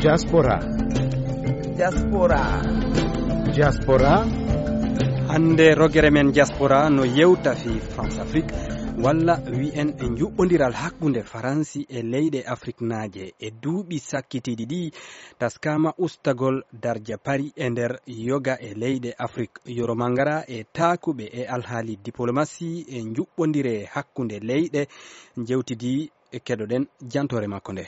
Diaspora. Hande rogere men diaspora no yewta fi France Afrique walla wi'en e juɓɓodiral hakkunde Faransi e leyɗe Afrique naaje e duuɓi sakkitiɗi ɗi taskama ustagol darja pari e nder yoga e leyɗe Afrique yoro mangara e takuɓe e alhaali diplomatie e juɓɓodire hakkunde leyɗe jewtidi e keɗoɗen jantore makko nde.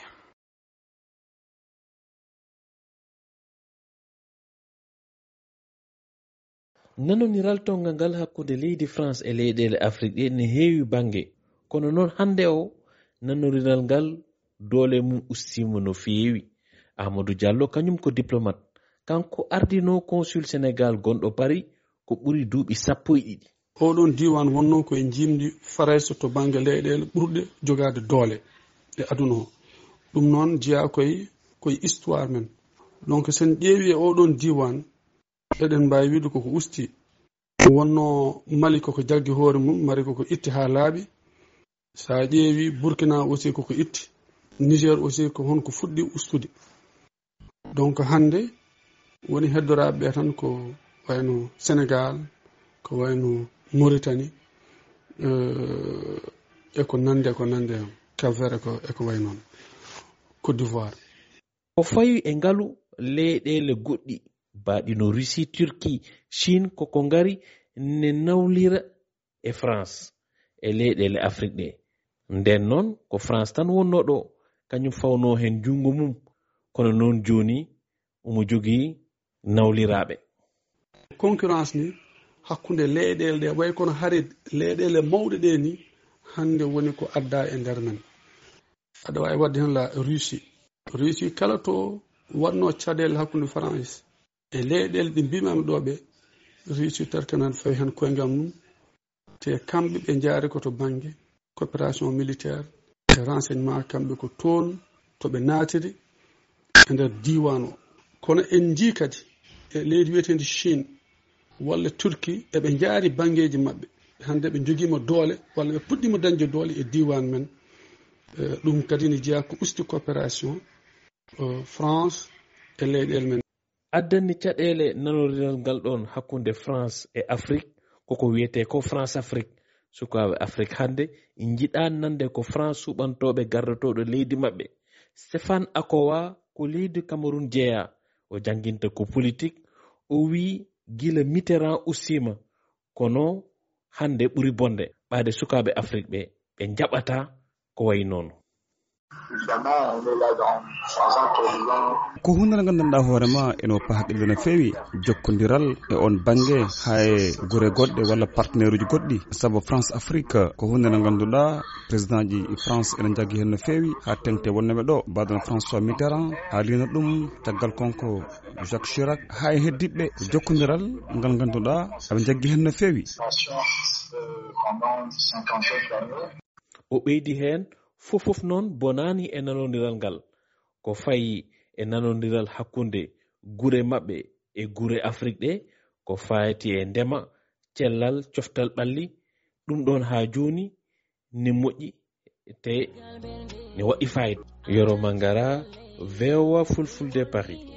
nanoniral tonga ngal hakkunde leydi France e leyɗele Afrique ɗe ne heewi bange kono noon hande o nanoriral ngal doole mum ustimo no feewi. Amadou Diallo kañum ko diplomate kanko ardino consul Sénégal gonɗo Paris ko ɓuri duuɓi 12. oɗon diwan wonno koye jimdi farayso to banggue leyɗele ɓurɗe jogade doole e aduna o ɗum noon jeeya koye histoire men. Donc sen ƴeewi e oɗon diwan eɗen mbawi wiide koko usti wonno Mali koko jaggi hoore mum, Mali koko itti ha laaɓi. Sa ƴeewi Burkina aussi koko itti, Niger aussi ko honko fuɗɗi ustude. Donc hande woni heddoraɓe ɓe tan ko wayno Sénégal, ko wayno Mauritanie eko nande Cap-Vert eko way noon Côte d'Ivoire. O fawi e ngalu leyɗele goɗɗi baɗino Russie, Turquie, Chine koko ngari ne nawlira e France e leyɗele Afrique ɗe. Nden noon ko France tan wonno ɗo kañum fawno hen jungo mum kono noon joni omo jogui nawliraɓe. Concurrence ni hakkunde leyɗele ɗe way kono haari leyɗele mawɗe ɗe ni hande woni ko adda e nder men. Aɗa wawi wadde hen la Russie kala to wanno caɗele hakkunde France e leyɗele ɗi mbimami ɗo ɓe Russie tarkanan fawi hen koyngal mum te kamɓe ɓe jaari koto banggue coopération militaire e renseignement kamɓe ko toon to ɓe naatiri e nder diwan o. Kono en jii kadi e leydi wiyetedi Chine walla Turquie eɓe jaari banggueji mabɓe hande ɓe joguima doole walla ɓe puɗɗima dañde doole e diwan men. Ɗum kadi ne jeeya ko usti coopération France e leyɗele men. Addani caɗele nanoriral ngal ɗon hakkunde France e Afrique koko wiyete ko France Afrique. Sukaɓe Afrique hande jiiɗa nande ko France suɓantoɓe gardotoɗo leydi mabɓe. Stéphane Akowa ko leydi Cameroun jeeya o janginta ko politique o wi gila Mitterrand ustima kono hande ɓuri bonde ɓaade sukaɓe Afrique ɓe jaɓata ko way noon. ko hunde nde gandanɗa hoorema ene woppa haqqille no feewi jokkodiral e on banggue haye guure goɗɗe walla partenaire uji goɗɗi saabu France Afrique ko hunde nde ganduɗa président ji France ene jaggi hen no feewi ha tengte wonnoɓe ɗo mbaɗon François Mitterrand haalino ɗum caggal konko Jacques Chirac ha e heddiɓe jokkodiral ngal ganduɗa aɓe jaggi hen no feewi. O ɓeydi hen fofof noon bonani e nanodiral ngal ko fayi e nanodiral hakkunde gure mabɓe e gure Afrique ɗe ko fayati e ndema cellal coftal ɓalli ɗum ɗon ha joni ne moƴƴi te ne waɗi fayida. Yoro Mangara, VOA Fulfulde Paris.